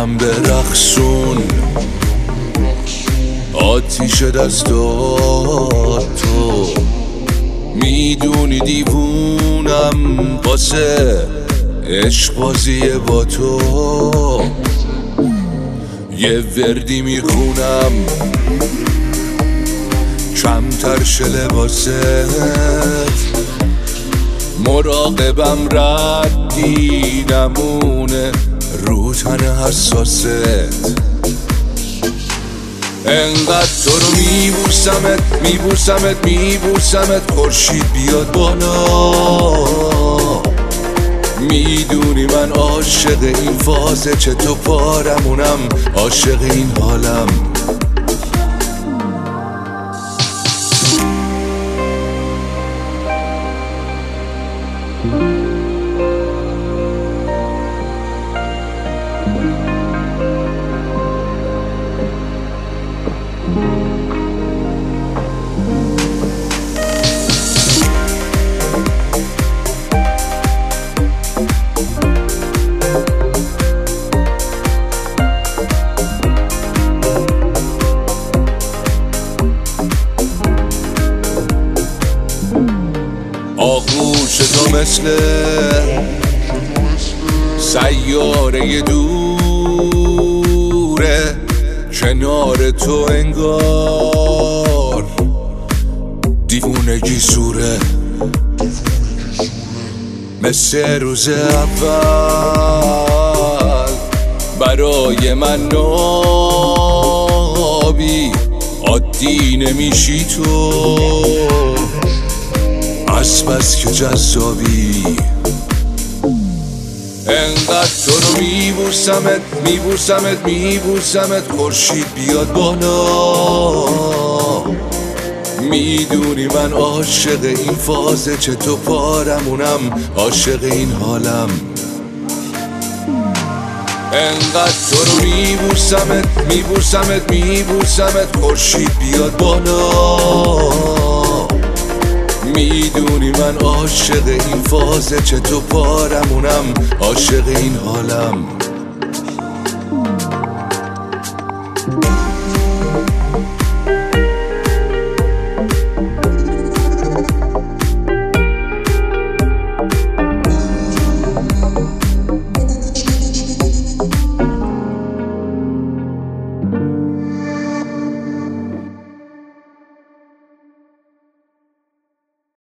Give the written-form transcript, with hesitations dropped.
منم به رقصون، آتیش دستات تو میدونی دیوونم واسه عشق بازی با تو. یه وردی میخونم کمتر شه لباست، مراقبم ردی نمونه رو تن حساست. انقدر تو رو میبوسمت خورشید بیاد بالا. میدونی من عاشق این فازه، چه تو پارمونم عاشق این حالم. آغوش تو مثل سیاره دوره، کنار تو انگار دیوونگی سوره. مثل روز اول برای من نابی، عادی نمیشی تو از بس که جذابی. انقدر تو رو میبوسمت خورشید بیاد بالا. میدونی من عاشق این فازه، چه تو پارمونم عاشق این حالم. انقدر تو رو میبوسمت خورشید بیاد بالا. میدونی من عاشق این فازه، چه تو پارمونم عاشق این حالم.